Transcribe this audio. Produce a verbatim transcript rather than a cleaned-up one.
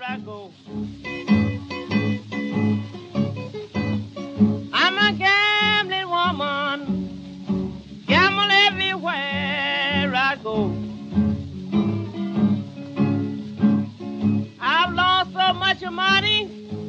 I go. I'm a gambling woman, gamble everywhere I go. I've lost so much money,